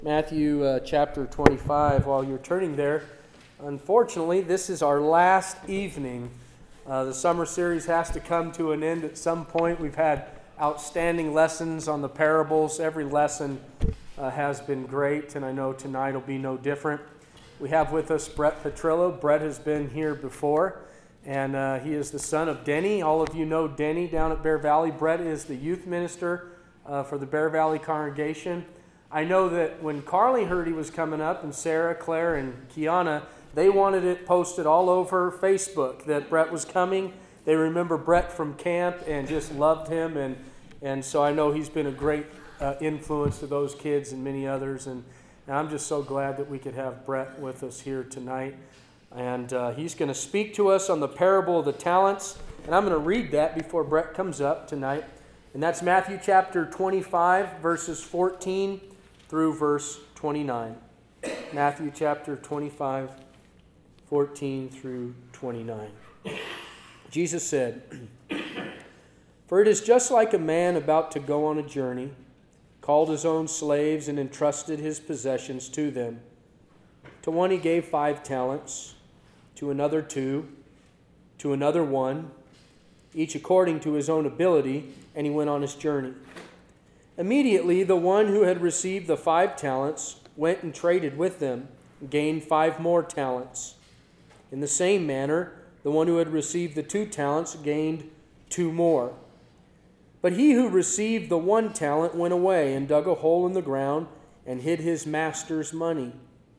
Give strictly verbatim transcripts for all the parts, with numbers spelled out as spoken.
Matthew uh, chapter twenty-five, while you're turning there. Unfortunately, this is our last evening. Uh, the summer series has to come to an end at some point. We've had outstanding lessons on the parables. Every lesson uh, has been great, and I know tonight will be no different. We have with us Brett Petrillo. Brett has been here before, and uh, he is the son of Denny. All of you know Denny down at Bear Valley. Brett is the youth minister uh, for the Bear Valley congregation. I know that when Carly heard he was coming up, and Sarah, Claire, and Kiana, they wanted it posted all over Facebook that Brett was coming. They remember Brett from camp and just loved him, and and so I know he's been a great uh, influence to those kids and many others, and, and I'm just so glad that we could have Brett with us here tonight. And uh, he's going to speak to us on the parable of the talents, and I'm going to read that before Brett comes up tonight. And that's Matthew chapter twenty-five, verses fourteen through verse twenty-nine. Matthew chapter twenty-five, fourteen through twenty-nine. Jesus said, "For it is just like a man about to go on a journey, called his own slaves and entrusted his possessions to them. To one he gave five talents, to another two, to another one, each according to his own ability, and he went on his journey. Immediately the one who had received the five talents went and traded with them, and gained five more talents. In the same manner, the one who had received the two talents gained two more. But he who received the one talent went away and dug a hole in the ground and hid his master's money.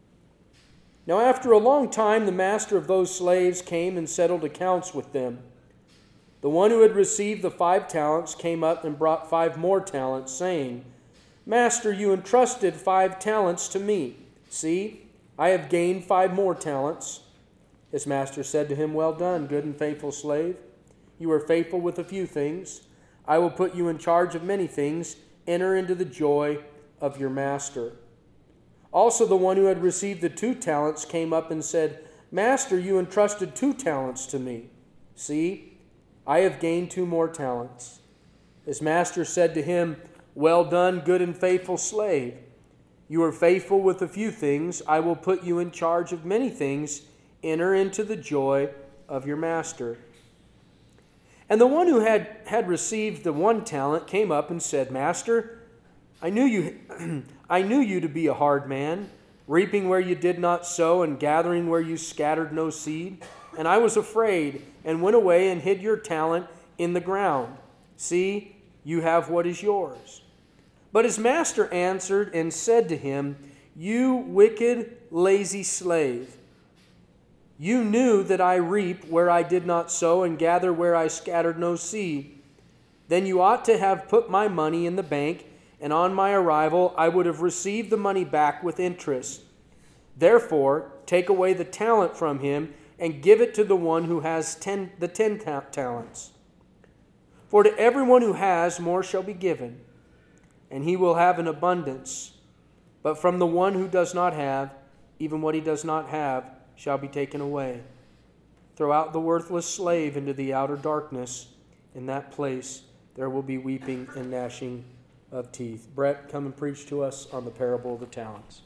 Now after a long time the master of those slaves came and settled accounts with them. The one who had received the five talents came up and brought five more talents, saying, 'Master, you entrusted five talents to me. See, I have gained five more talents.' His master said to him, 'Well done, good and faithful slave. You are faithful with a few things. I will put you in charge of many things. Enter into the joy of your master.' Also the one who had received the two talents came up and said, 'Master, you entrusted two talents to me. See, I have gained two more talents.' His master said to him, 'Well done, good and faithful slave. You are faithful with a few things. I will put you in charge of many things. Enter into the joy of your master.' And the one who had, had received the one talent came up and said, 'Master, I knew you I knew you to be a hard man, reaping where you did not sow and gathering where you scattered no seed. And I was afraid and went away and hid your talent in the ground. See, you have what is yours.' But his master answered and said to him, 'You wicked, lazy slave. You knew that I reap where I did not sow and gather where I scattered no seed. Then you ought to have put my money in the bank, and on my arrival I would have received the money back with interest. Therefore, take away the talent from him and give it to the one who has ten, the ten ta- talents. For to everyone who has, more shall be given, and he will have an abundance. But from the one who does not have, even what he does not have shall be taken away. Throw out the worthless slave into the outer darkness. In that place there will be weeping and gnashing of teeth.'" Brett, come and preach to us on the parable of the talents.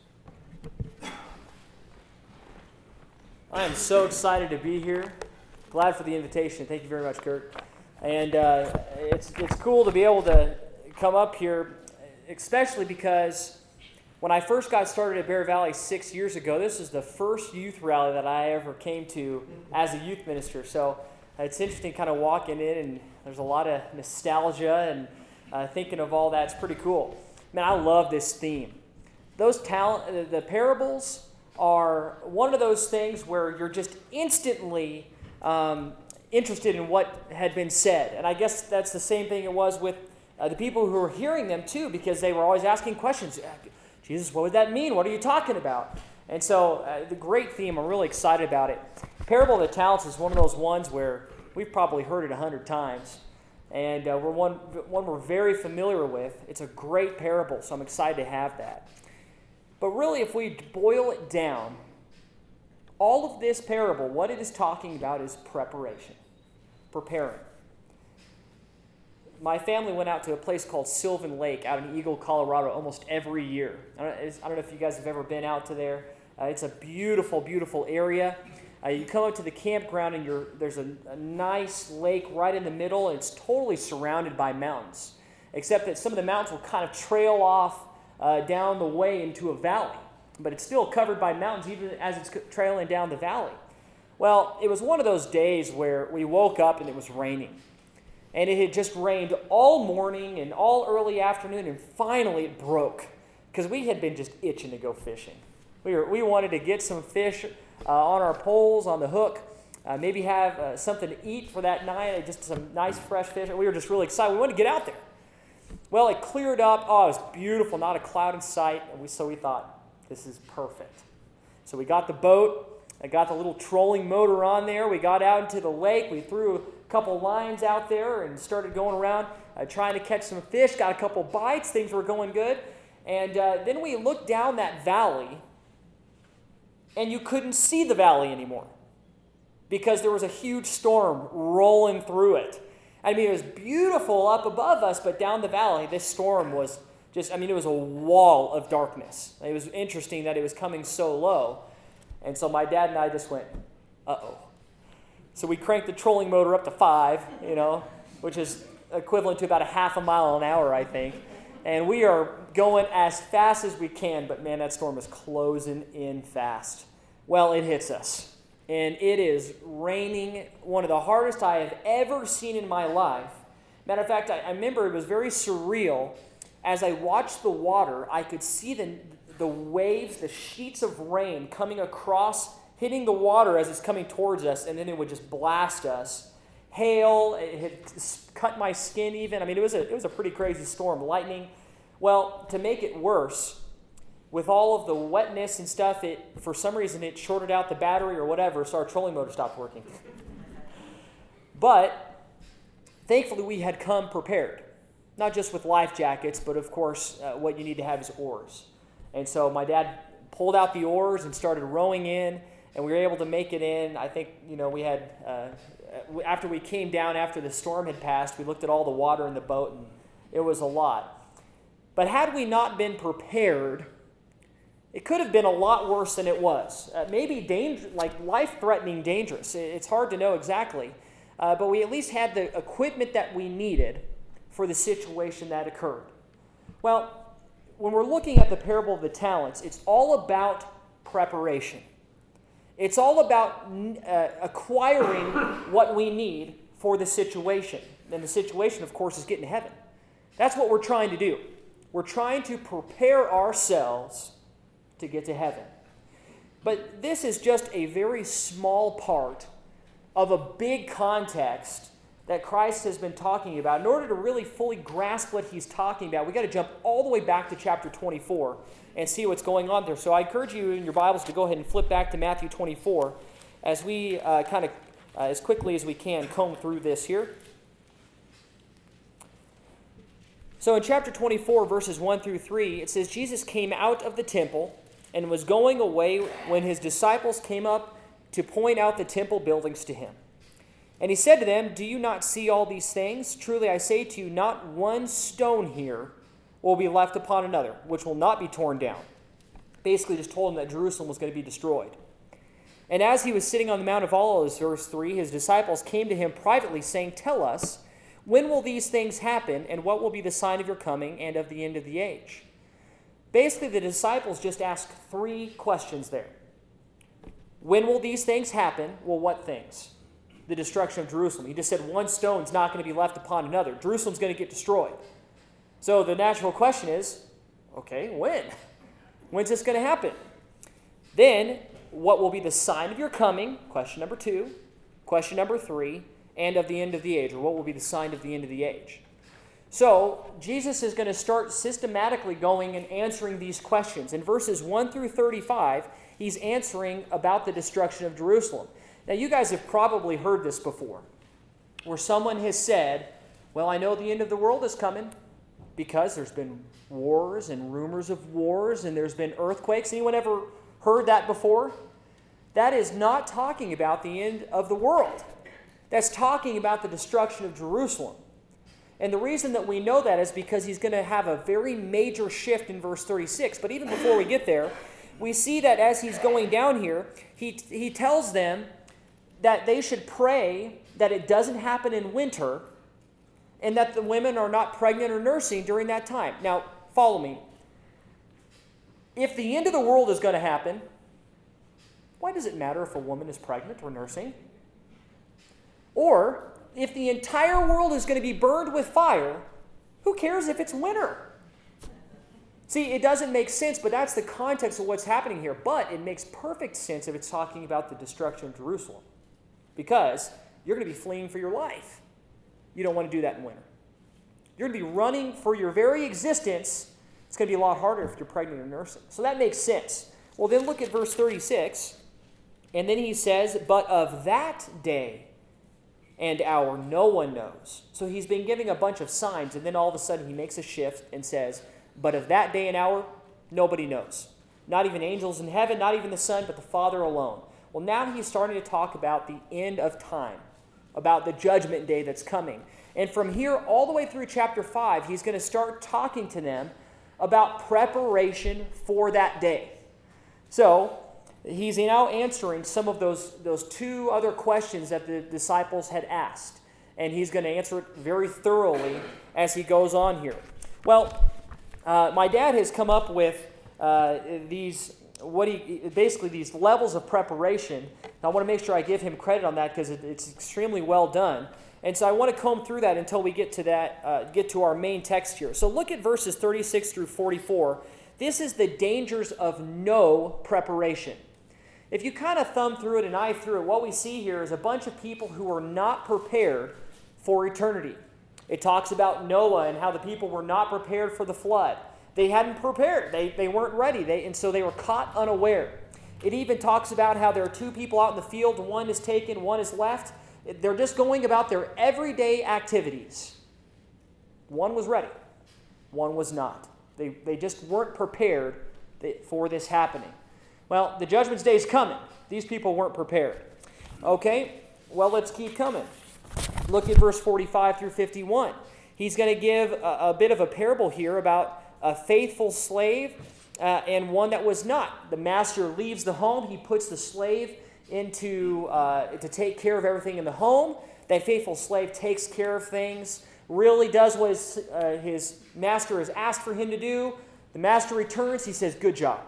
I am so excited to be here. Glad for the invitation. Thank you very much, Kurt. And uh, it's it's cool to be able to come up here, especially because when I first got started at Bear Valley six years ago, this is the first youth rally that I ever came to as a youth minister. So it's interesting kind of walking in, and there's a lot of nostalgia and uh, thinking of all that. It's pretty cool. Man, I love this theme. Those talent, the parables are one of those things where you're just instantly um, interested in what had been said. And I guess that's the same thing it was with uh, the people who were hearing them too, because they were always asking questions. Jesus, what would that mean? What are you talking about? And so uh, the great theme, I'm really excited about it. Parable of the Talents is one of those ones where we've probably heard it a hundred times. And uh, we're one, one we're very familiar with. It's a great parable, so I'm excited to have that. But really, if we boil it down, all of this parable, what it is talking about is preparation, preparing. my family went out to a place called Sylvan Lake out in Eagle, Colorado almost every year. I don't, I don't know if you guys have ever been out to there. Uh, it's a beautiful, beautiful area. Uh, you come up to the campground and you're, there's a, a nice lake right in the middle, and it's totally surrounded by mountains, except that some of the mountains will kind of trail off uh, down the way into a valley. But it's still covered by mountains even as it's trailing down the valley. Well, it was one of those days where we woke up and it was raining. And it had just rained all morning and all early afternoon, and finally it broke because we had been just itching to go fishing. We were, we wanted to get some fish uh, on our poles, on the hook, uh, maybe have uh, something to eat for that night, just some nice fresh fish. And we were just really excited. We wanted to get out there. Well, it cleared up. Oh, it was beautiful, not a cloud in sight. And we, so we thought, this is perfect. So we got the boat. I got the little trolling motor on there. We got out into the lake. We threw a couple lines out there and started going around uh, trying to catch some fish. Got a couple bites. Things were going good. And uh, then we looked down that valley, and you couldn't see the valley anymore because there was a huge storm rolling through it. I mean, it was beautiful up above us, but down the valley, this storm was just, I mean, it was a wall of darkness. It was interesting that it was coming so low. And so my dad and I just went, uh-oh. So we cranked the trolling motor up to five, you know, which is equivalent to about a half a mile an hour, I think. And we are going as fast as we can, but man, that storm is closing in fast. Well, it hits us. And it is raining, one of the hardest I have ever seen in my life. Matter of fact, I, I remember it was very surreal. As I watched the water, I could see the, the waves, the sheets of rain coming across, hitting the water as it's coming towards us, and then it would just blast us. Hail, it had cut my skin even. I mean, it was a, it was a pretty crazy storm. Lightning. Well, to make it worse, with all of the wetness and stuff, it for some reason it shorted out the battery or whatever, so our trolling motor stopped working. But thankfully we had come prepared, not just with life jackets, but of course uh, what you need to have is oars. And so my dad pulled out the oars and started rowing in, and we were able to make it in. I think, you know, we had, uh, after we came down after the storm had passed, we looked at all the water in the boat, and it was a lot. But had we not been prepared, it could have been a lot worse than it was. Uh, maybe danger, like life-threatening dangerous. It's hard to know exactly. Uh, but we at least had the equipment that we needed for the situation that occurred. Well, when we're looking at the parable of the talents, it's all about preparation. It's all about uh, acquiring what we need for the situation. And the situation, of course, is getting to heaven. That's what we're trying to do. We're trying to prepare ourselves to get to heaven. But this is just a very small part of a big context that Christ has been talking about. In order to really fully grasp what he's talking about, we've got to jump all the way back to chapter twenty-four and see what's going on there. So I encourage you in your Bibles to go ahead and flip back to Matthew twenty-four as we uh, kind of, uh, as quickly as we can, comb through this here. So in chapter twenty-four, verses one through three, it says, Jesus came out of the temple and was going away when his disciples came up to point out the temple buildings to him. And he said to them, do you not see all these things? Truly I say to you, not one stone here will be left upon another, which will not be torn down. Basically just told him that Jerusalem was going to be destroyed. And as he was sitting on the Mount of Olives, verse three, his disciples came to him privately, saying, tell us, when will these things happen, and what will be the sign of your coming and of the end of the age? Basically, the disciples just asked three questions there. When will these things happen? Well, what things? The destruction of Jerusalem. He just said one stone's not going to be left upon another. Jerusalem's going to get destroyed. So the natural question is, okay, when? When's this going to happen? Then, what will be the sign of your coming? Question number two. Question number three. And of the end of the age, or what will be the sign of the end of the age? So, Jesus is going to start systematically going and answering these questions. In verses one through thirty-five, he's answering about the destruction of Jerusalem. Now, you guys have probably heard this before, where someone has said, well, I know the end of the world is coming because there's been wars and rumors of wars and there's been earthquakes. Anyone ever heard that before? That is not talking about the end of the world. That's talking about the destruction of Jerusalem. And the reason that we know that is because he's going to have a very major shift in verse thirty-six. But even before we get there, we see that as he's going down here, he, he tells them that they should pray that it doesn't happen in winter and that the women are not pregnant or nursing during that time. Now, follow me. If the end of the world is going to happen, why does it matter if a woman is pregnant or nursing? Or, if the entire world is going to be burned with fire, who cares if it's winter? See, it doesn't make sense, but that's the context of what's happening here. But it makes perfect sense if it's talking about the destruction of Jerusalem. Because you're going to be fleeing for your life. You don't want to do that in winter. You're going to be running for your very existence. It's going to be a lot harder if you're pregnant or nursing. So that makes sense. Well, then look at verse thirty-six. And then he says, but of that day and hour no one knows. So he's been giving a bunch of signs, and then all of a sudden he makes a shift and says, but of that day and hour, nobody knows. Not even angels in heaven, not even the Son, but the Father alone. Well, now he's starting to talk about the end of time, about the judgment day that's coming. And from here all the way through chapter five, he's going to start talking to them about preparation for that day. So he's now answering some of those, those two other questions that the disciples had asked. And he's going to answer it very thoroughly as he goes on here. Well, uh, my dad has come up with uh, these, what he basically these levels of preparation. I want to make sure I give him credit on that because it, it's extremely well done. And so I want to comb through that until we get to that, uh, get to our main text here. So look at verses thirty-six through forty-four. This is the dangers of no preparation. If you kind of thumb through it and eye through it, what we see here is a bunch of people who are not prepared for eternity. It talks about Noah and how the people were not prepared for the flood. They hadn't prepared. They, they weren't ready, they, and so they were caught unaware. It even talks about how there are two people out in the field. One is taken, one is left. They're just going about their everyday activities. One was ready. One was not. They, they just weren't prepared for this happening. Well, the judgment day is coming. These people weren't prepared. Okay, well, let's keep coming. Look at verse forty-five through fifty-one. He's going to give a, a bit of a parable here about a faithful slave uh, and one that was not. The master leaves the home. He puts the slave into uh, to take care of everything in the home. That faithful slave takes care of things, really does what his, uh, his master has asked for him to do. The master returns. He says, good job.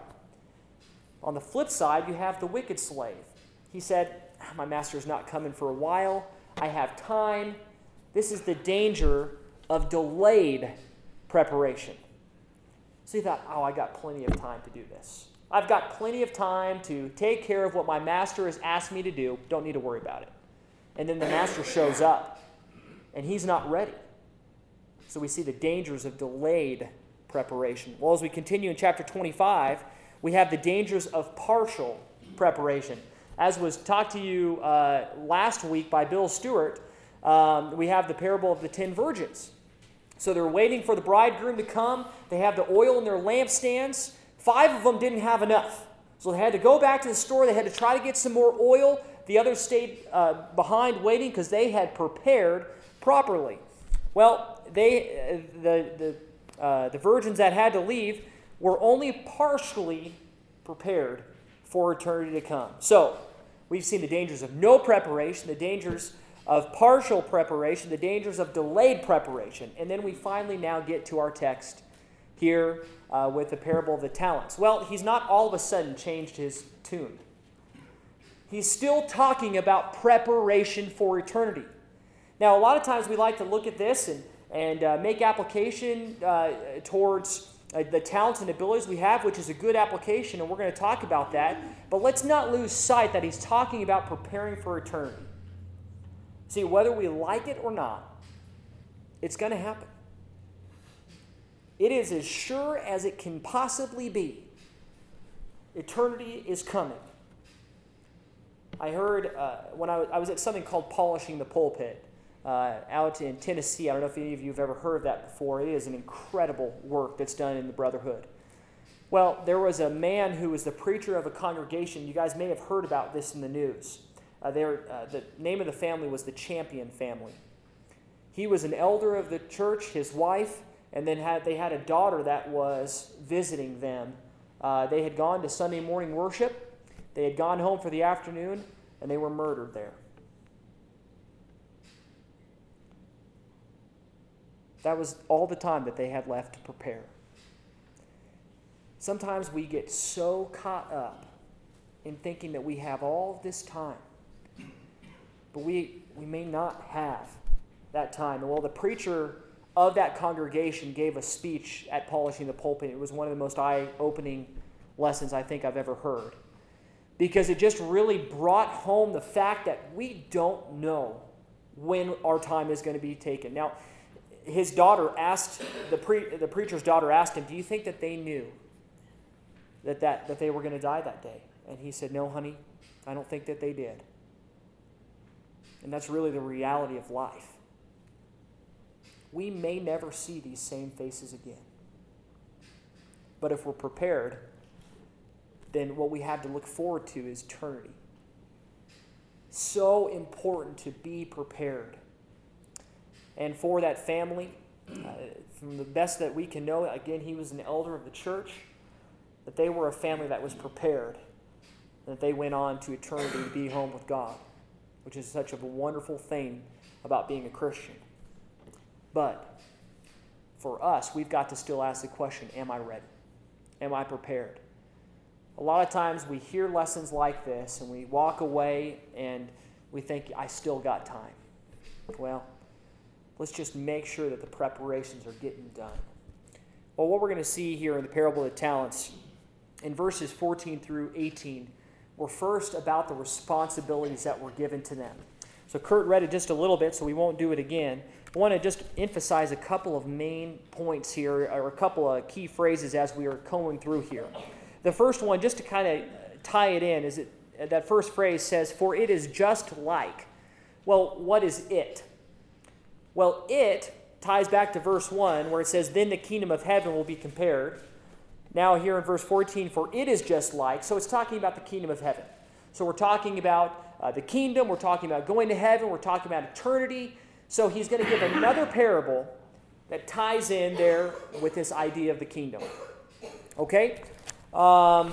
On the flip side, you have the wicked slave. He said, my master's not coming for a while. I have time. This is the danger of delayed preparation. So he thought, oh, I got plenty of time to do this. I've got plenty of time to take care of what my master has asked me to do. Don't need to worry about it. And then the master shows up, and he's not ready. So we see the dangers of delayed preparation. Well, as we continue in chapter twenty-five, we have the dangers of partial preparation. As was talked to you uh, last week by Bill Stewart, um, we have the parable of the ten virgins. So they're waiting for the bridegroom to come. They have the oil in their lampstands. Five of them didn't have enough. So they had to go back to the store. They had to try to get some more oil. The others stayed uh, behind waiting because they had prepared properly. Well, they uh, the, the, uh, the virgins that had to leave were only partially prepared for eternity to come. So we've seen the dangers of no preparation, the dangers of partial preparation, the dangers of delayed preparation. And then we finally now get to our text here uh, with the parable of the talents. Well, he's not all of a sudden changed his tune. He's still talking about preparation for eternity. Now, a lot of times we like to look at this and, and uh, make application uh, towards uh, the talents and abilities we have, which is a good application, and we're going to talk about that. But let's not lose sight that he's talking about preparing for eternity. See, whether we like it or not, it's going to happen. It is as sure as it can possibly be. Eternity is coming. I heard uh, when I was, I was at something called Polishing the Pulpit uh, out in Tennessee. I don't know if any of you have ever heard of that before. It is an incredible work that's done in the Brotherhood. Well, there was a man who was the preacher of a congregation. You guys may have heard about this in the news. Uh, uh, the name of the family was the Champion family. He was an elder of the church, his wife, and then had they had a daughter that was visiting them. Uh, they had gone to Sunday morning worship. They had gone home for the afternoon, and they were murdered there. That was all the time that they had left to prepare. Sometimes we get so caught up in thinking that we have all this time, but we, we may not have that time. And well, the preacher of that congregation gave a speech at Polishing the Pulpit. It was one of the most eye-opening lessons I think I've ever heard, because it just really brought home the fact that we don't know when our time is going to be taken. Now, his daughter asked, the, pre, the preacher's daughter asked him, do you think that they knew that, that, that they were going to die that day? And he said, no, honey, I don't think that they did. And that's really the reality of life. We may never see these same faces again. But if we're prepared, then what we have to look forward to is eternity. So important to be prepared. And for that family, uh, from the best that we can know, again, he was an elder of the church, that they were a family that was prepared, and that they went on to eternity to be home with God, which is such a wonderful thing about being a Christian. But for us, we've got to still ask the question, am I ready? Am I prepared? A lot of times we hear lessons like this and we walk away and we think, I still got time. Well, let's just make sure that the preparations are getting done. Well, what we're going to see here in the parable of the talents, in verses fourteen through eighteen, were first about the responsibilities that were given to them. So Kurt read it just a little bit, so we won't do it again. I want to just emphasize a couple of main points here, or a couple of key phrases as we are going through here. The first one, just to kind of tie it in, is it, that first phrase says, for it is just like. Well, what is it? Well, it ties back to verse one, where it says, then the kingdom of heaven will be compared. Now here in verse fourteen, for it is just like. So it's talking about the kingdom of heaven. So we're talking about uh, the kingdom, we're talking about going to heaven, we're talking about eternity. So he's going to give another parable that ties in there with this idea of the kingdom. Okay? Um,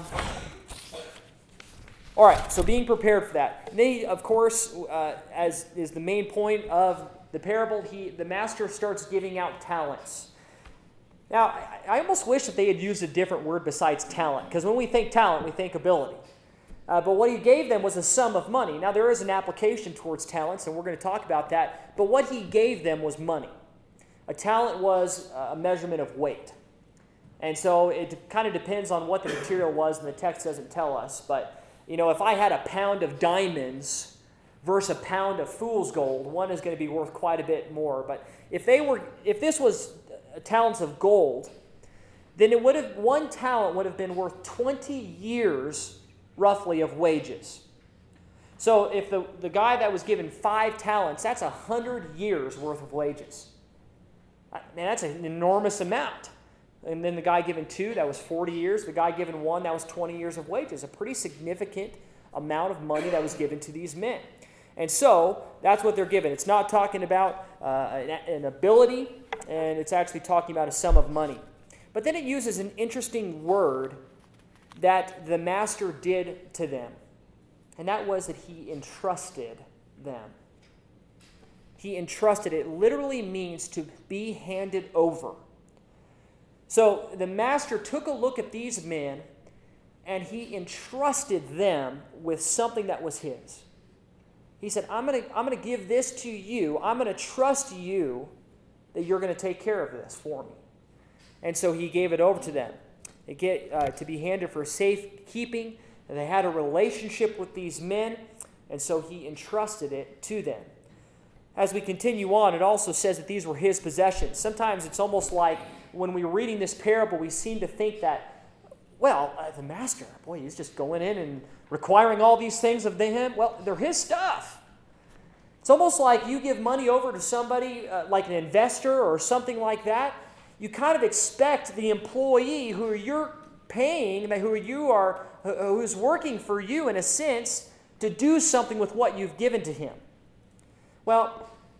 all right, so being prepared for that. And they, of course, uh, as is the main point of the parable, he, the master starts giving out talents. Now, I, I almost wish that they had used a different word besides talent, because when we think talent, we think ability. Uh, but what he gave them was a sum of money. Now, there is an application towards talents, and we're going to talk about that. But what he gave them was money. A talent was a measurement of weight. And so it kind of depends on what the material was, and the text doesn't tell us. But, you know, if I had a pound of diamonds versus a pound of fool's gold, one is going to be worth quite a bit more. But if they were, if this was talents of gold, then it would have, one talent would have been worth twenty years roughly of wages. So if the, the guy that was given five talents, that's a hundred years worth of wages. Man, that's an enormous amount. And then the guy given two, that was forty years. The guy given one, that was twenty years of wages. A pretty significant amount of money that was given to these men. And so that's what they're given. It's not talking about uh, an, an ability, and it's actually talking about a sum of money. But then it uses an interesting word that the master did to them. And that was that he entrusted them. He entrusted. It literally means to be handed over. So the master took a look at these men and he entrusted them with something that was his. He said, I'm going to I'm going to give this to you. I'm going to trust you that you're going to take care of this for me. And so he gave it over to them. It get, uh, to be handed for safekeeping. And they had a relationship with these men, and so he entrusted it to them. As we continue on, it also says that these were his possessions. Sometimes it's almost like when we're reading this parable, we seem to think that, well, uh, the master, boy, he's just going in and requiring all these things of him. Well, they're his stuff. It's almost like you give money over to somebody, uh, like an investor or something like that. You kind of expect the employee who you're paying, who you are, who's working for you in a sense, to do something with what you've given to him. Well,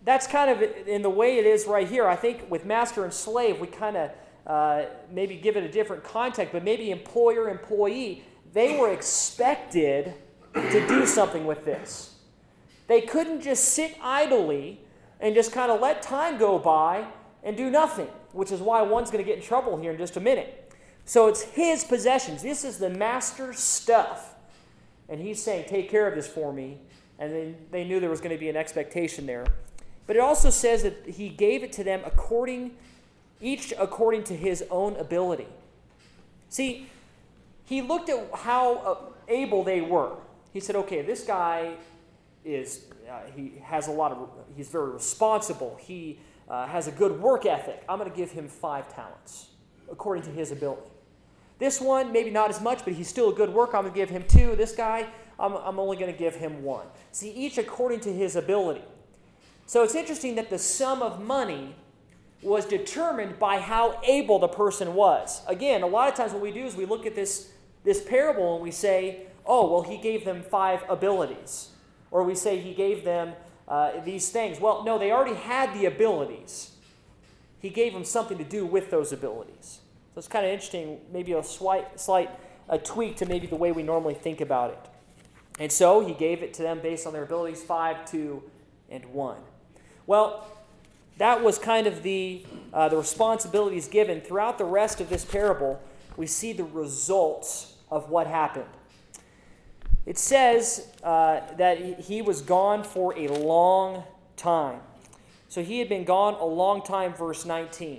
that's kind of in the way it is right here. I think with master and slave, we kind of uh, maybe give it a different context, but maybe employer, employee, they were expected to do something with this. They couldn't just sit idly and just kind of let time go by and do nothing, which is why one's going to get in trouble here in just a minute. So it's his possessions. This is the master's stuff. And he's saying, take care of this for me. And then they knew there was going to be an expectation there. But it also says that he gave it to them according, each according to his own ability. See, he looked at how able they were. He said, okay, this guy is, uh, he has a lot of, he's very responsible. He uh, has a good work ethic. I'm going to give him five talents according to his ability. This one, maybe not as much, but he's still a good worker. I'm going to give him two. This guy, I'm, I'm only going to give him one. See, each according to his ability. So it's interesting that the sum of money was determined by how able the person was. Again, a lot of times what we do is we look at this, this parable and we say, oh, well, he gave them five abilities. Or we say he gave them uh, these things. Well, no, they already had the abilities. He gave them something to do with those abilities. So it's kind of interesting, maybe a slight, slight a tweak to maybe the way we normally think about it. And so he gave it to them based on their abilities, five, two, and one. Well, that was kind of the, uh, the responsibilities given. Throughout the rest of this parable, we see the results of what happened. It says uh, that he was gone for a long time. So he had been gone a long time, verse nineteen.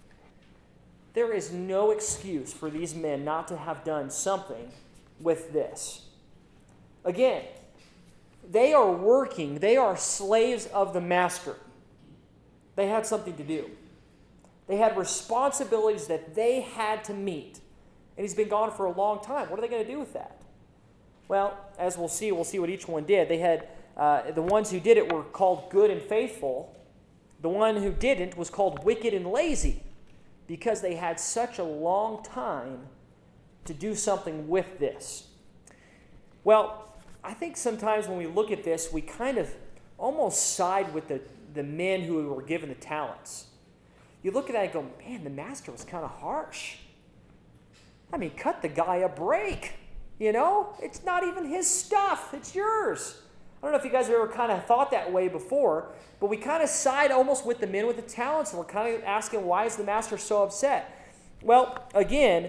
There is no excuse for these men not to have done something with this. Again, they are working. They are slaves of the master. They had something to do. They had responsibilities that they had to meet. And he's been gone for a long time. What are they going to do with that? Well, as we'll see, we'll see what each one did. They had, uh, the ones who did it were called good and faithful. The one who didn't was called wicked and lazy, because they had such a long time to do something with this. Well, I think sometimes when we look at this, we kind of almost side with the, the men who were given the talents. You look at that and go, man, the master was kind of harsh. I mean, cut the guy a break. You know, it's not even his stuff. It's yours. I don't know if you guys have ever kind of thought that way before, but we kind of side almost with the men with the talents, and we're kind of asking, why is the master so upset? Well, again,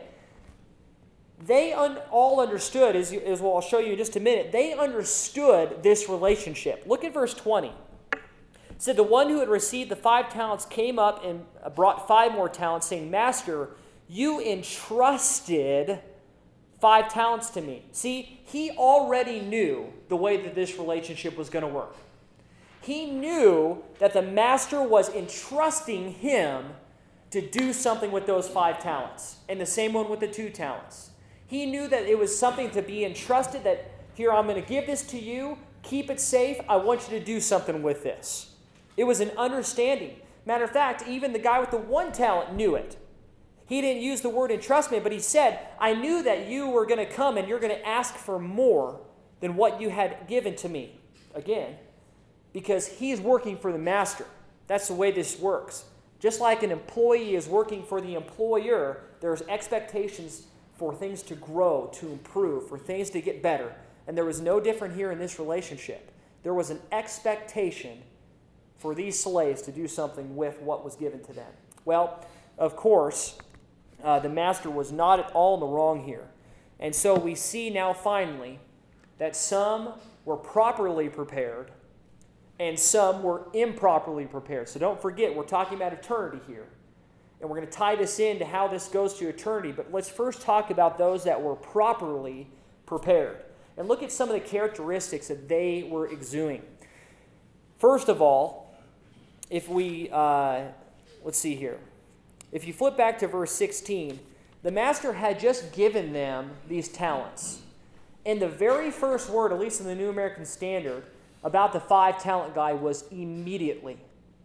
they un- all understood, as, you, as well, I'll show you in just a minute, they understood this relationship. Look at verse twenty. It said, the one who had received the five talents came up and brought five more talents, saying, Master, you entrusted five talents to me. See, he already knew the way that this relationship was going to work. He knew that the master was entrusting him to do something with those five talents, and the same one with the two talents. He knew that it was something to be entrusted, that here, I'm going to give this to you, keep it safe, I want you to do something with this. It was an understanding. Matter of fact, even the guy with the one talent knew it. He didn't use the word entrustment, but he said, I knew that you were going to come and you're going to ask for more than what you had given to me. Again, because he's working for the master. That's the way this works. Just like an employee is working for the employer, there's expectations for things to grow, to improve, for things to get better. And there was no different here in this relationship. There was an expectation for these slaves to do something with what was given to them. Well, of course, Uh, the master was not at all in the wrong here. And so we see now finally that some were properly prepared and some were improperly prepared. So don't forget, we're talking about eternity here. And we're going to tie this into how this goes to eternity. But let's first talk about those that were properly prepared. And look at some of the characteristics that they were exuding. First of all, if we, uh, let's see here. If you flip back to verse sixteen, the master had just given them these talents. And the very first word, at least in the New American Standard, about the five-talent guy was immediately.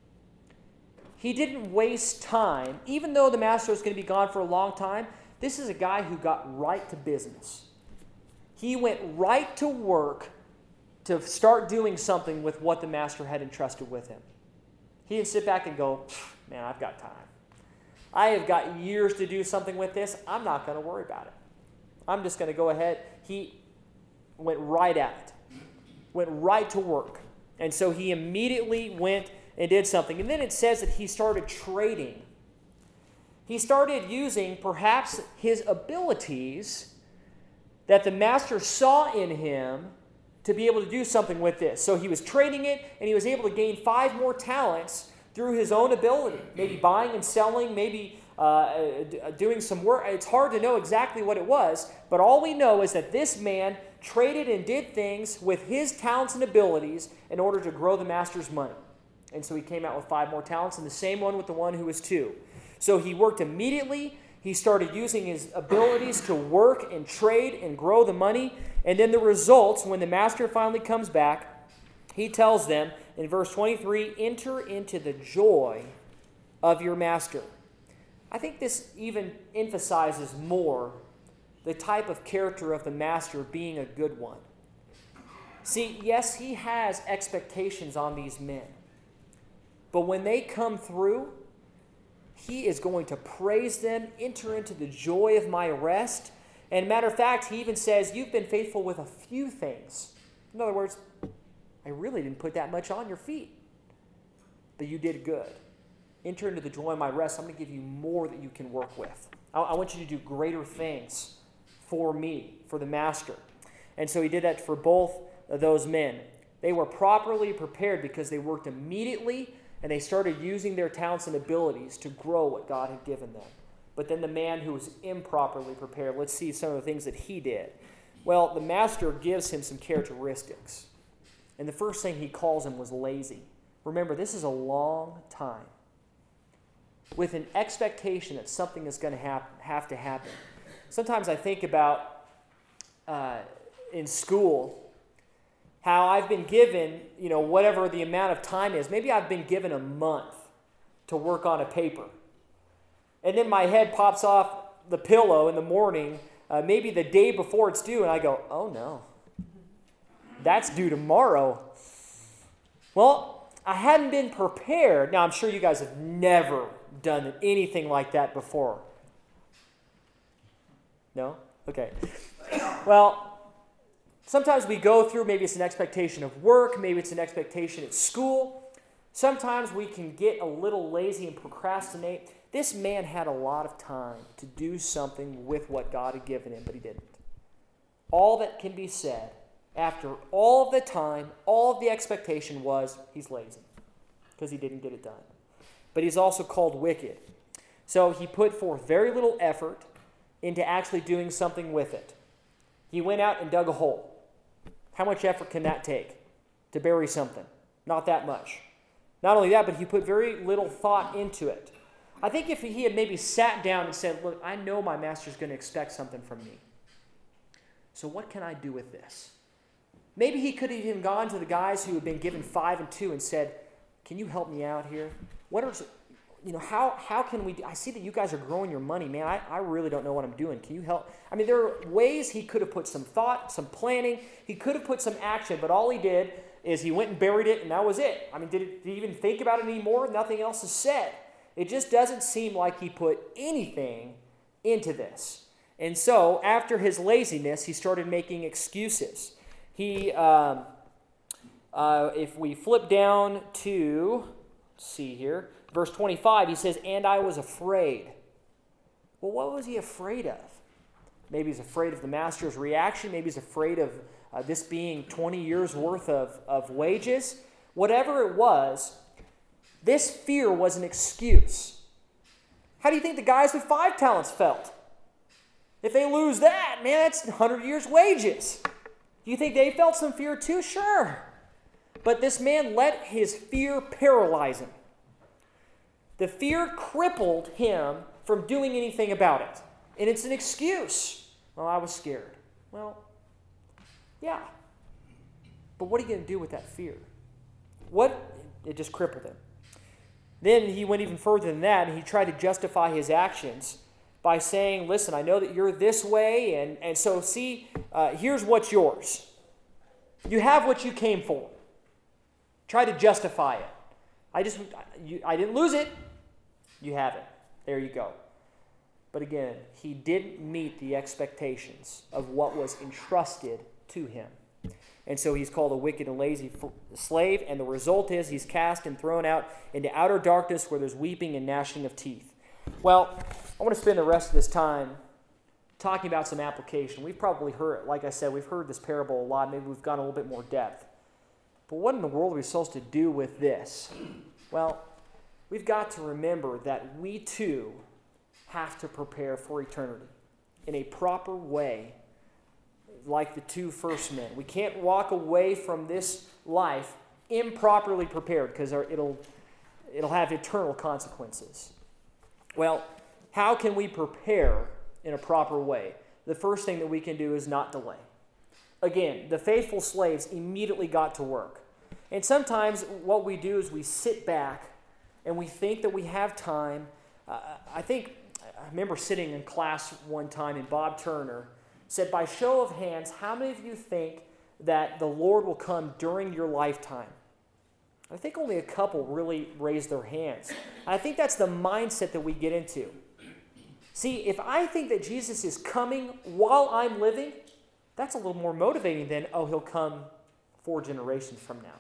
He didn't waste time. Even though the master was going to be gone for a long time, this is a guy who got right to business. He went right to work to start doing something with what the master had entrusted with him. He didn't sit back and go, man, I've got time. I have got years to do something with this. I'm not going to worry about it. I'm just going to go ahead. He went right at it, went right to work. And so he immediately went and did something. And then it says that he started trading. He started using perhaps his abilities that the master saw in him to be able to do something with this. So he was trading it, and he was able to gain five more talents through his own ability. Maybe buying and selling, maybe uh, doing some work. It's hard to know exactly what it was, but all we know is that this man traded and did things with his talents and abilities in order to grow the master's money. And so he came out with five more talents, and the same one with the one who was two. So he worked immediately. He started using his abilities to work and trade and grow the money. And then the results, when the master finally comes back, he tells them in verse twenty-three, enter into the joy of your master. I think this even emphasizes more the type of character of the master being a good one. See, yes, he has expectations on these men. But when they come through, he is going to praise them, enter into the joy of my rest. And matter of fact, he even says, you've been faithful with a few things. In other words, I really didn't put that much on your feet. But you did good. Enter into the joy of my rest. I'm going to give you more that you can work with. I, I want you to do greater things for me, for the master. And so he did that for both of those men. They were properly prepared because they worked immediately and they started using their talents and abilities to grow what God had given them. But then the man who was improperly prepared, let's see some of the things that he did. Well, the master gives him some characteristics. And the first thing he calls him was lazy. Remember, this is a long time with an expectation that something is going to hap- have to happen. Sometimes I think about uh, in school how I've been given, you know, whatever the amount of time is. Maybe I've been given a month to work on a paper. And then my head pops off the pillow in the morning, uh, maybe the day before it's due, and I go, oh no, that's due tomorrow. Well, I hadn't been prepared. Now, I'm sure you guys have never done anything like that before. No? Okay. Well, sometimes we go through, maybe it's an expectation of work, maybe it's an expectation at school. Sometimes we can get a little lazy and procrastinate. This man had a lot of time to do something with what God had given him, but he didn't. All that can be said after all of the time, all of the expectation was he's lazy because he didn't get it done. But he's also called wicked. So he put forth very little effort into actually doing something with it. He went out and dug a hole. How much effort can that take to bury something? Not that much. Not only that, but he put very little thought into it. I think if he had maybe sat down and said, look, I know my master's going to expect something from me. So what can I do with this? Maybe he could have even gone to the guys who had been given five and two and said, can you help me out here? What are, you know, how how can we do? I see that you guys are growing your money, man. I, I really don't know what I'm doing. Can you help? I mean, there are ways he could have put some thought, some planning. He could have put some action, but all he did is he went and buried it, and that was it. I mean, did, it, did he even think about it anymore? Nothing else is said. It just doesn't seem like he put anything into this. And so, after his laziness, he started making excuses. He, um, uh, if we flip down to, let's see here, verse twenty-five, he says, and I was afraid. Well, what was he afraid of? Maybe he's afraid of the master's reaction. Maybe he's afraid of uh, this being twenty years worth of, of wages. Whatever it was, this fear was an excuse. How do you think the guys with five talents felt? If they lose that, man, that's one hundred years' wages. Do you think they felt some fear too? Sure. But this man let his fear paralyze him. The fear crippled him from doing anything about it. And it's an excuse. Well, I was scared. Well, yeah. But what are you going to do with that fear? What? It just crippled him. Then he went even further than that, and he tried to justify his actions by saying, listen, I know that you're this way, and, and so see, uh, here's what's yours. You have what you came for. Try to justify it. I just, you, I didn't lose it. You have it. There you go. But again, he didn't meet the expectations of what was entrusted to him. And so he's called a wicked and lazy slave, and the result is he's cast and thrown out into outer darkness where there's weeping and gnashing of teeth. Well, I want to spend the rest of this time talking about some application. We've probably heard, like I said, we've heard this parable a lot. Maybe we've gone a little bit more depth. But what in the world are we supposed to do with this? Well, we've got to remember that we too have to prepare for eternity in a proper way, like the two first men. We can't walk away from this life improperly prepared, because it'll, it'll have eternal consequences. Well, how can we prepare in a proper way? The first thing that we can do is not delay. Again, the faithful slaves immediately got to work. And sometimes what we do is we sit back and we think that we have time. Uh, I think, I remember sitting in class one time and Bob Turner said, by show of hands, how many of you think that the Lord will come during your lifetime? I think only a couple really raised their hands. I think that's the mindset that we get into. See, if I think that Jesus is coming while I'm living, that's a little more motivating than, oh, he'll come four generations from now.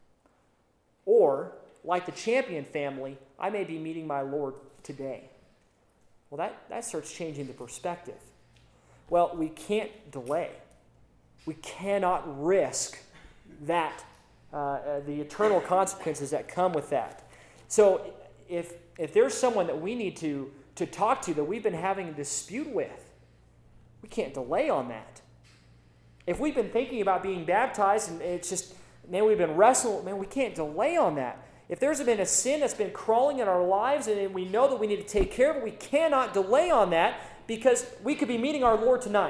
Or, like the Champion family, I may be meeting my Lord today. Well, that, that starts changing the perspective. Well, we can't delay. We cannot risk that, uh, uh, the eternal consequences that come with that. So if if there's someone that we need to, to talk to that we've been having a dispute with, we can't delay on that. If we've been thinking about being baptized and it's just, man, we've been wrestling, man, we can't delay on that. If there's been a sin that's been crawling in our lives and we know that we need to take care of it, we cannot delay on that because we could be meeting our Lord tonight.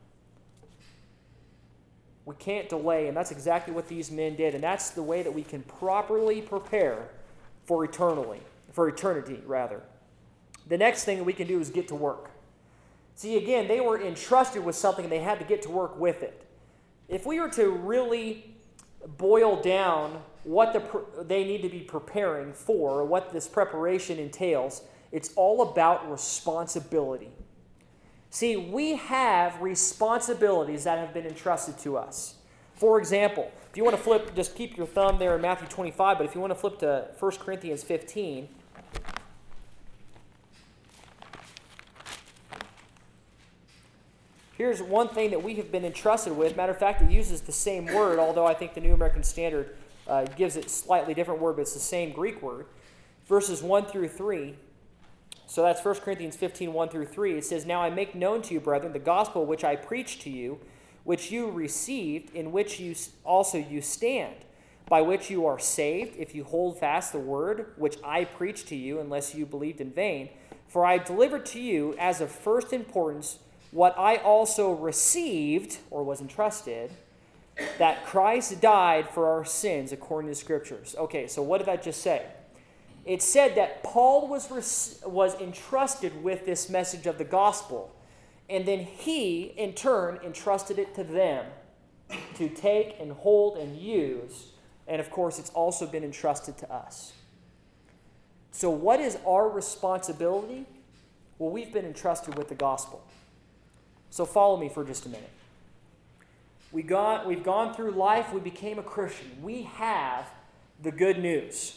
We can't delay, and that's exactly what these men did, and that's the way that we can properly prepare for eternally, for eternity, rather. The next thing that we can do is get to work. See, again, they were entrusted with something and they had to get to work with it. If we were to really boil down what the, they need to be preparing for, or what this preparation entails, it's all about responsibility. See, we have responsibilities that have been entrusted to us. For example, if you want to flip, just keep your thumb there in Matthew twenty-five, but if you want to flip to First Corinthians fifteen, here's one thing that we have been entrusted with. Matter of fact, it uses the same word, although I think the New American Standard uh, gives it a slightly different word, but it's the same Greek word. Verses one through three. So that's First Corinthians fifteen, one through three. It says, "Now I make known to you, brethren, the gospel which I preached to you, which you received, in which you also you stand, by which you are saved, if you hold fast the word which I preached to you, unless you believed in vain. For I delivered to you as of first importance what I also received," or was entrusted, "that Christ died for our sins according to the Scriptures." Okay, so what did that just say? It said that Paul was, res- was entrusted with this message of the gospel, and then he, in turn, entrusted it to them to take and hold and use, and of course, it's also been entrusted to us. So what is our responsibility? Well, we've been entrusted with the gospel. So follow me for just a minute. We got, we've gone through life, we became a Christian. We have the good news.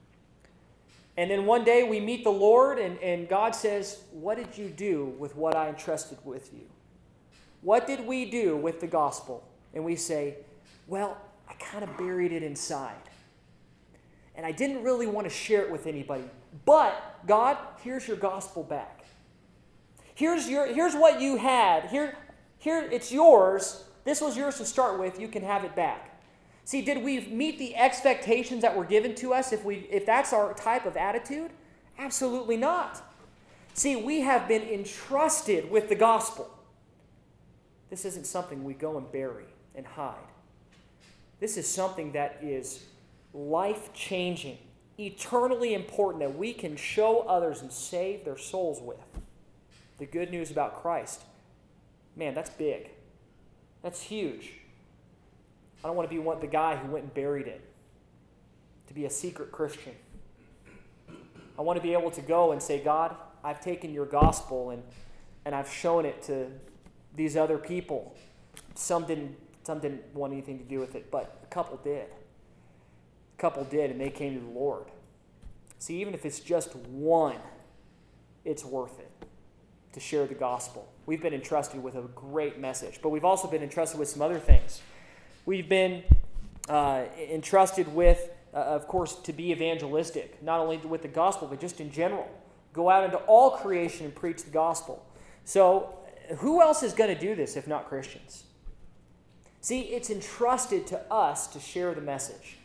And then one day we meet the Lord and, and God says, "What did you do with what I entrusted with you? What did we do with the gospel?" And we say, "Well, I kind of buried it inside. And I didn't really want to share it with anybody. But, God, here's your gospel back. Here's your here's what you had. Here, here it's yours. This was yours to start with. You can have it back." See, did we meet the expectations that were given to us if we if that's our type of attitude? Absolutely not. See, we have been entrusted with the gospel. This isn't something we go and bury and hide. This is something that is life-changing, eternally important, that we can show others and save their souls with. The good news about Christ. Man, that's big. That's huge. I don't want to be one, the guy who went and buried it, to be a secret Christian. I want to be able to go and say, God, I've taken your gospel and, and I've shown it to these other people. Some didn't, some didn't want anything to do with it, but a couple did. A couple did, and they came to the Lord. See, even if it's just one, it's worth it to share the gospel. We've been entrusted with a great message, but we've also been entrusted with some other things. We've been uh, entrusted with, uh, of course, to be evangelistic, not only with the gospel, but just in general. Go out into all creation and preach the gospel. So, who else is going to do this if not Christians? See, it's entrusted to us to share the message.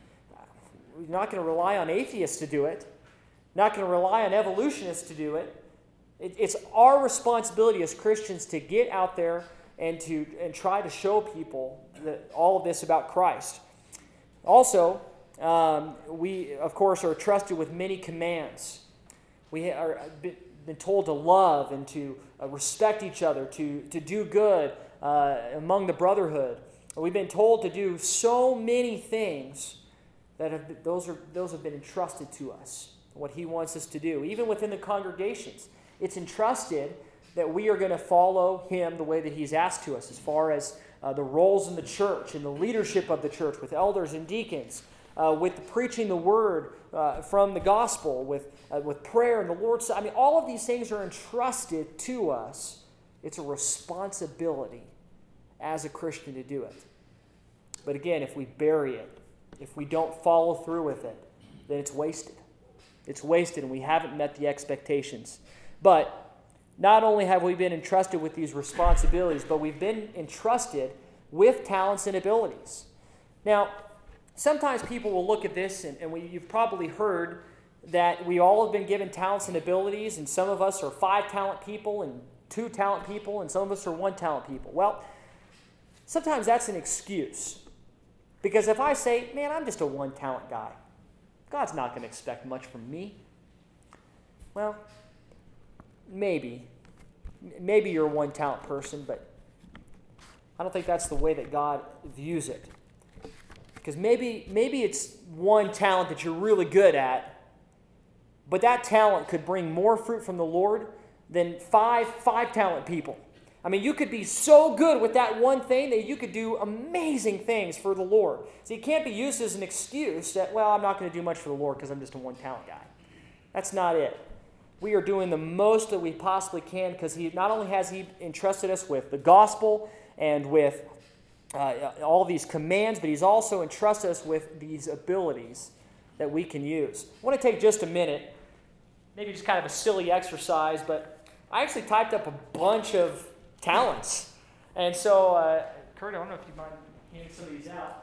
We're not going to rely on atheists to do it. Not going to rely on evolutionists to do it. it. It's our responsibility as Christians to get out there and to and try to show people that all of this about Christ. Also, um, we, of course, are trusted with many commands. We are been told to love and to uh, respect each other, to, to do good uh, among the brotherhood. We've been told to do so many things that have been, those are those have been entrusted to us, what he wants us to do. Even within the congregations, it's entrusted that we are going to follow him the way that he's asked to us, as far as uh, the roles in the church and the leadership of the church with elders and deacons, uh, with the preaching the word uh, from the gospel, with uh, with prayer and the Lord's. I mean, all of these things are entrusted to us. It's a responsibility as a Christian to do it. But again, if we bury it, if we don't follow through with it, then it's wasted. It's wasted and we haven't met the expectations. But not only have we been entrusted with these responsibilities, but we've been entrusted with talents and abilities. Now, sometimes people will look at this, and, and we, you've probably heard that we all have been given talents and abilities, and some of us are five talent people and two talent people, and some of us are one talent people. Well, sometimes that's an excuse. Because if I say, man, I'm just a one talent guy, God's not going to expect much from me. Well, maybe. Maybe you're a one talent person, but I don't think that's the way that God views it. Because maybe, maybe it's one talent that you're really good at, but that talent could bring more fruit from the Lord than five five talent people. I mean, you could be so good with that one thing that you could do amazing things for the Lord. So it can't be used as an excuse that, well, I'm not going to do much for the Lord because I'm just a one talent guy. That's not it. We are doing the most that we possibly can because he not only has he entrusted us with the gospel and with uh, all these commands, but he's also entrusted us with these abilities that we can use. I want to take just a minute, maybe just kind of a silly exercise, but I actually typed up a bunch of talents. And so, uh, Kurt, I don't know if you mind handing some of these out.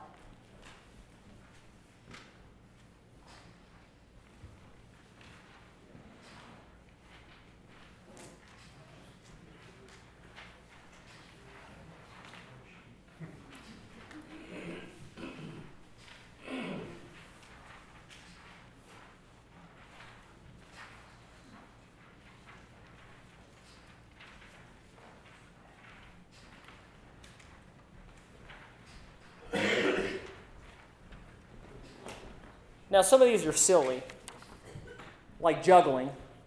Now, some of these are silly, like juggling.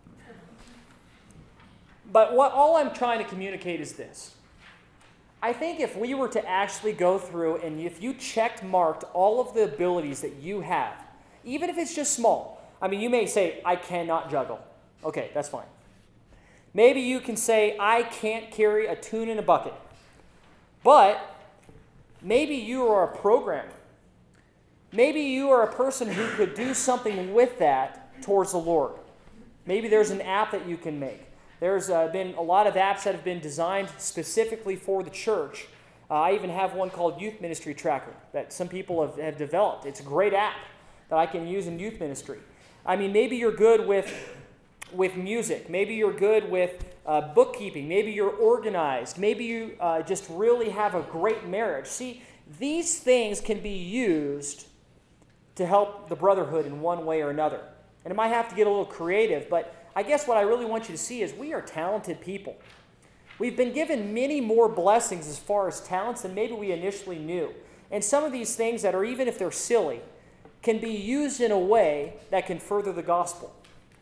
But what all I'm trying to communicate is this. I think if we were to actually go through and if you checked marked all of the abilities that you have, even if it's just small, I mean, you may say, I cannot juggle. Okay, that's fine. Maybe you can say, I can't carry a tune in a bucket. But maybe you are a programmer. Maybe you are a person who could do something with that towards the Lord. Maybe there's an app that you can make. There's uh, been a lot of apps that have been designed specifically for the church. Uh, I even have one called Youth Ministry Tracker that some people have, have developed. It's a great app that I can use in youth ministry. I mean, maybe you're good with, with music. Maybe you're good with uh, bookkeeping. Maybe you're organized. Maybe you uh, just really have a great marriage. See, these things can be used to help the brotherhood in one way or another. And it might have to get a little creative, but I guess what I really want you to see is we are talented people. We've been given many more blessings as far as talents than maybe we initially knew. And some of these things that are, even if they're silly, can be used in a way that can further the gospel.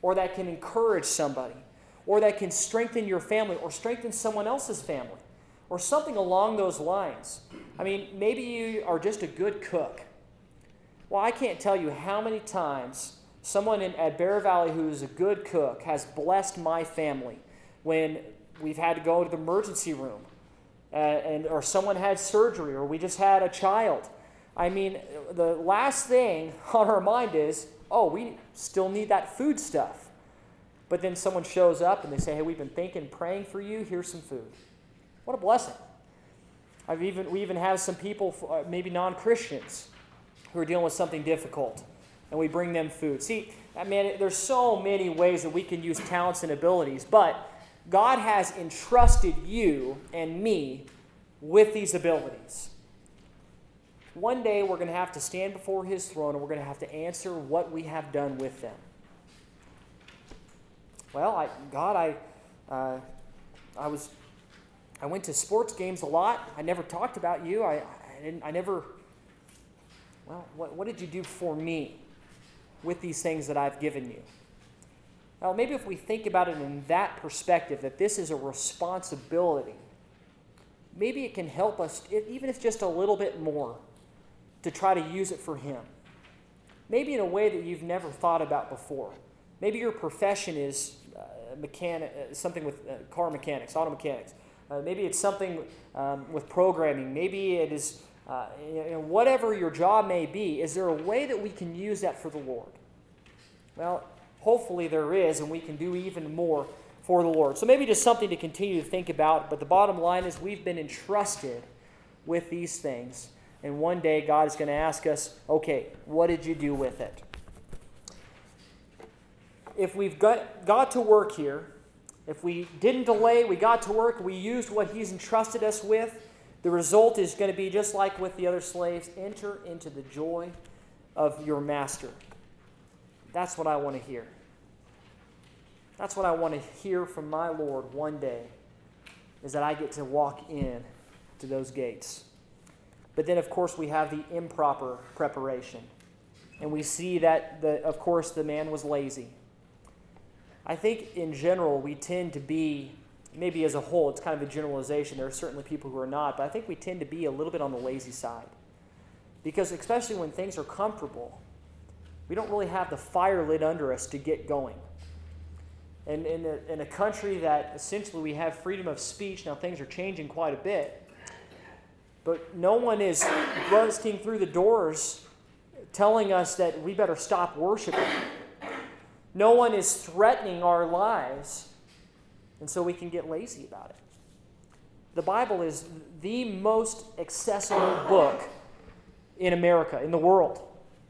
or that can encourage somebody, or that can strengthen your family, or strengthen someone else's family, or something along those lines. I mean, maybe you are just a good cook. Well, I can't tell you how many times someone in, at Bear Valley who is a good cook has blessed my family when we've had to go to the emergency room, uh, and or someone had surgery, or we just had a child. I mean, the last thing on our mind is, oh, we still need that food stuff. But then someone shows up and they say, hey, we've been thinking, praying for you, here's some food. What a blessing. I've even we even have some people, uh, maybe non-Christians, who are dealing with something difficult, and we bring them food. See, I mean, there's so many ways that we can use talents and abilities, but God has entrusted you and me with these abilities. One day we're going to have to stand before His throne, and we're going to have to answer what we have done with them. Well, I, God, I, uh, I was, I went to sports games a lot. I never talked about you. I, I didn't. I never. Well, what, what did you do for me with these things that I've given you? Now, maybe if we think about it in that perspective, that this is a responsibility, maybe it can help us, even if just a little bit more, to try to use it for Him. Maybe in a way that you've never thought about before. Maybe your profession is uh, mechanic, uh, something with uh, car mechanics, auto mechanics. Uh, maybe it's something um, with programming. Maybe it is, uh, you know, whatever your job may be, is there a way that we can use that for the Lord? Well, hopefully there is, and we can do even more for the Lord. So maybe just something to continue to think about, but the bottom line is we've been entrusted with these things. And one day God is going to ask us, okay, what did you do with it? If we've got, got to work here, if we didn't delay, we got to work, we used what He's entrusted us with, the result is going to be just like with the other slaves, enter into the joy of your master. That's what I want to hear. That's what I want to hear from my Lord one day, is that I get to walk in to those gates. But then, of course, we have the improper preparation. And we see that, the, of course, the man was lazy. I think, in general, we tend to be, maybe as a whole, it's kind of a generalization. There are certainly people who are not, but I think we tend to be a little bit on the lazy side. Because especially when things are comfortable, we don't really have the fire lit under us to get going. And in a, in a country that essentially we have freedom of speech, now things are changing quite a bit, but no one is bursting through the doors telling us that we better stop worshiping. No one is threatening our lives, and so we can get lazy about it. The Bible is the most accessible book in America, in the world.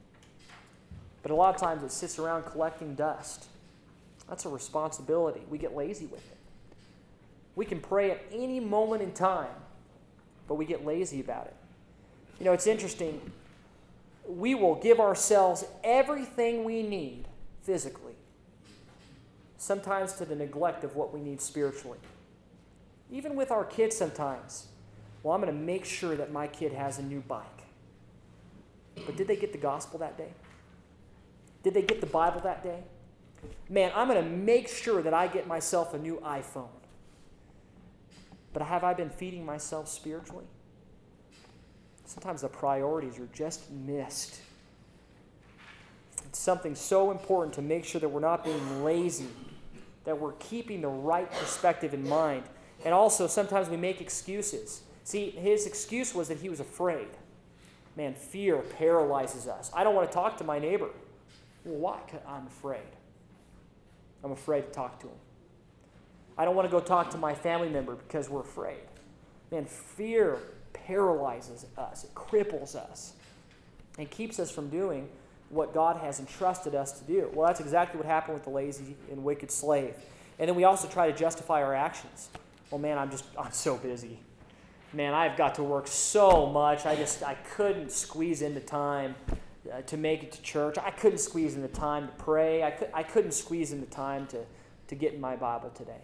But a lot of times it sits around collecting dust. That's a responsibility. We get lazy with it. We can pray at any moment in time, but we get lazy about it. You know, it's interesting. We will give ourselves everything we need physically, sometimes to the neglect of what we need spiritually. Even with our kids sometimes. Well, I'm going to make sure that my kid has a new bike. But did they get the gospel that day? Did they get the Bible that day? Man, I'm going to make sure that I get myself a new iPhone. But have I been feeding myself spiritually? Sometimes the priorities are just missed. It's something so important to make sure that we're not being lazy, that we're keeping the right perspective in mind. And also, sometimes we make excuses. See, his excuse was that he was afraid. Man, fear paralyzes us. I don't want to talk to my neighbor. Well, why? 'Cause I'm afraid. I'm afraid to talk to him. I don't want to go talk to my family member because we're afraid. Man, fear paralyzes us. It cripples us and keeps us from doing what God has entrusted us to do. Well, that's exactly what happened with the lazy and wicked slave. And then we also try to justify our actions. Well, man, I'm just, I'm so busy. Man, I've got to work so much. I just, I couldn't squeeze in the time uh, to make it to church. I couldn't squeeze in the time to pray. I, could, I couldn't squeeze in the time to, to get in my Bible today.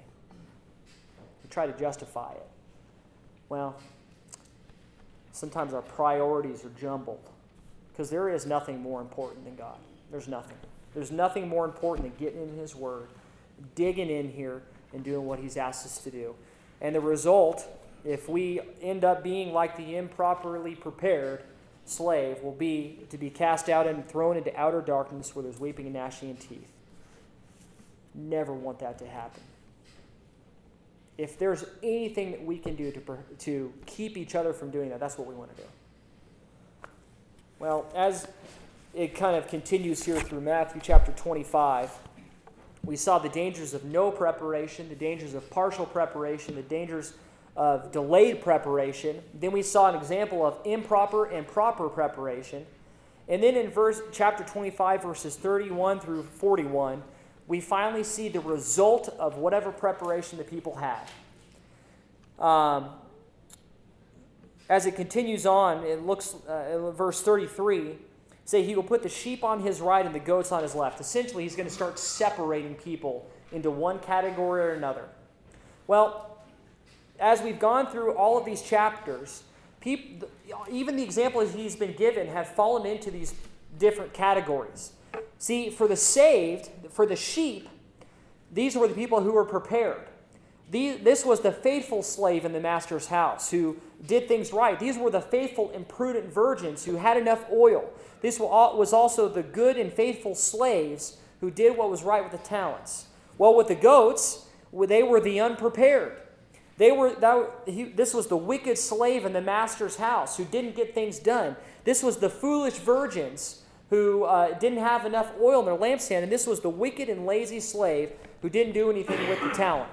We try to justify it. Well, sometimes our priorities are jumbled because there is nothing more important than God. There's nothing. There's nothing more important than getting in his word, digging in here, and doing what he's asked us to do. And the result, if we end up being like the improperly prepared slave, will be to be cast out and thrown into outer darkness where there's weeping and gnashing of teeth. Never want that to happen. If there's anything that we can do to, to keep each other from doing that, that's what we want to do. Well, as it kind of continues here through Matthew chapter twenty-five, we saw the dangers of no preparation, the dangers of partial preparation, the dangers of delayed preparation. Then we saw an example of improper and proper preparation. And then in verse chapter twenty-five, verses thirty-one through forty-one, we finally see the result of whatever preparation the people had. Um, as it continues on, it looks, uh, in verse thirty-three, say he will put the sheep on his right and the goats on his left. Essentially, he's going to start separating people into one category or another. Well, as we've gone through all of these chapters, people, even the examples he's been given have fallen into these different categories. See, for the saved, for the sheep, these were the people who were prepared. These, this was the faithful slave in the master's house who did things right. These were the faithful and prudent virgins who had enough oil. This was also the good and faithful slaves who did what was right with the talents. Well, with the goats, they were the unprepared. They were that, he, this was the wicked slave in the master's house who didn't get things done. This was the foolish virgins who uh, didn't have enough oil in their lampstand, and this was the wicked and lazy slave who didn't do anything with the talent.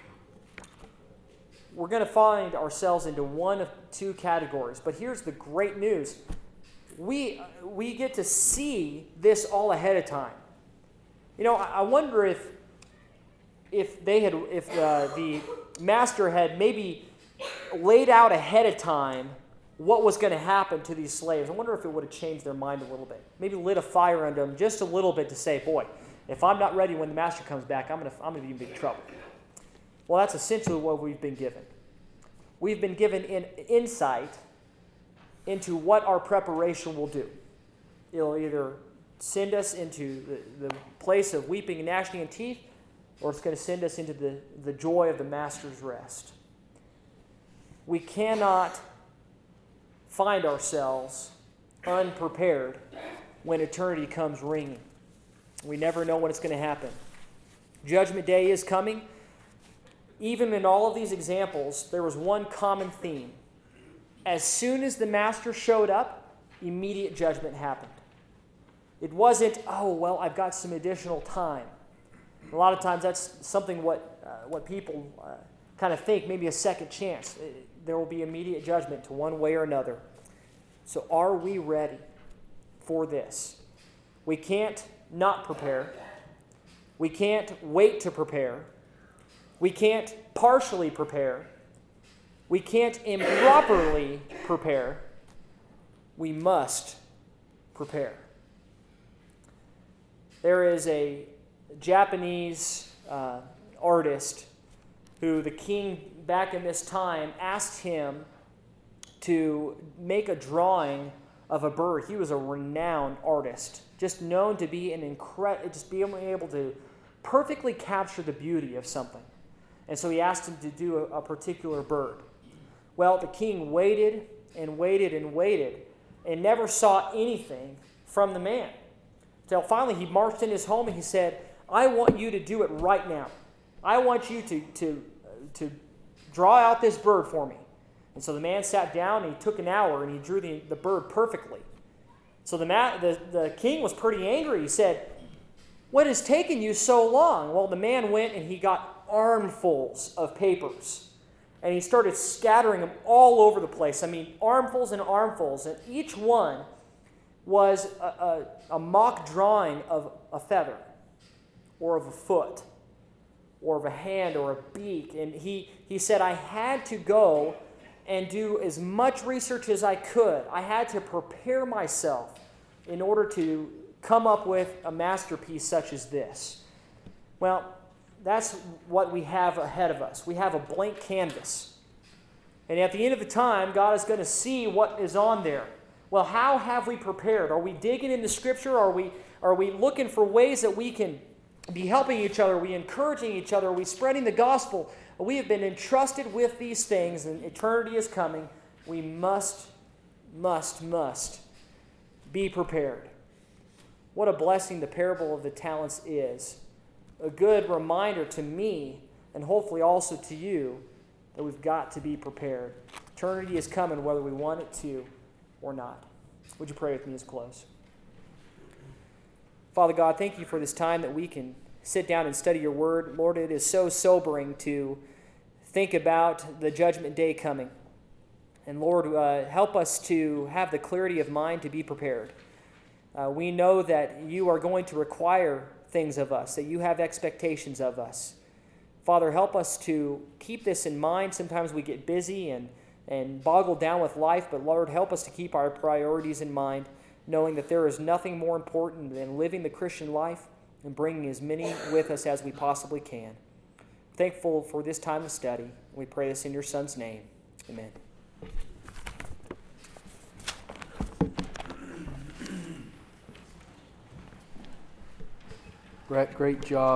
We're going to find ourselves into one of two categories, but here's the great news. We, we get to see this all ahead of time. You know, I, I wonder if, if they had, if uh, the master had maybe laid out ahead of time what was going to happen to these slaves. I wonder if it would have changed their mind a little bit. Maybe lit a fire under them just a little bit to say, boy, if I'm not ready when the master comes back, I'm going to, I'm going to be in big trouble. Well, that's essentially what we've been given. We've been given in insight into what our preparation will do. It'll either send us into the, the place of weeping and gnashing of teeth, or it's going to send us into the, the joy of the master's rest. We cannot find ourselves unprepared when eternity comes ringing. We never know when it's going to happen. Judgment Day is coming. Even in all of these examples, there was one common theme. As soon as the master showed up, immediate judgment happened. It wasn't, oh, well, I've got some additional time. A lot of times that's something what, uh, what people uh, kind of think, maybe a second chance. There will be immediate judgment to one way or another. So are we ready for this? We can't not prepare. We can't wait to prepare. We can't partially prepare. We can't improperly prepare. We must prepare. There is a Japanese uh, artist who the king back in this time asked him to make a drawing of a bird. He was a renowned artist, just known to be an incredible, just being able to perfectly capture the beauty of something. And so he asked him to do a, a particular bird. Well, the king waited and waited and waited and never saw anything from the man. Until finally he marched in his home and he said, I want you to do it right now. I want you to, to, to draw out this bird for me. And so the man sat down and he took an hour and he drew the, the bird perfectly. So the, ma- the, the king was pretty angry. He said, what has taken you so long? Well, the man went and he got armfuls of papers. And he started scattering them all over the place. I mean, armfuls and armfuls. And each one was a, a, a mock drawing of a feather, or of a foot, or of a hand, or a beak. And he, he said, I had to go and do as much research as I could. I had to prepare myself in order to come up with a masterpiece such as this. Well, that's what we have ahead of us. We have a blank canvas. And at the end of the time, God is going to see what is on there. Well, how have we prepared? Are we digging in the Scripture? Are we, are we looking for ways that we can be helping each other? Are we encouraging each other? Are we spreading the gospel? We have been entrusted with these things, and eternity is coming. We must, must, must be prepared. What a blessing the parable of the talents is. A good reminder to me, and hopefully also to you, that we've got to be prepared. Eternity is coming whether we want it to or not. Would you pray with me as close? Father God, thank you for this time that we can sit down and study your word. Lord, it is so sobering to think about the judgment day coming. And Lord, uh, help us to have the clarity of mind to be prepared. Uh, we know that you are going to require things of us, that you have expectations of us. Father, help us to keep this in mind. Sometimes we get busy and, and boggled down with life, but Lord, help us to keep our priorities in mind, knowing that there is nothing more important than living the Christian life and bringing as many with us as we possibly can. Thankful for this time of study. We pray this in your Son's name. Amen. Brett, great job.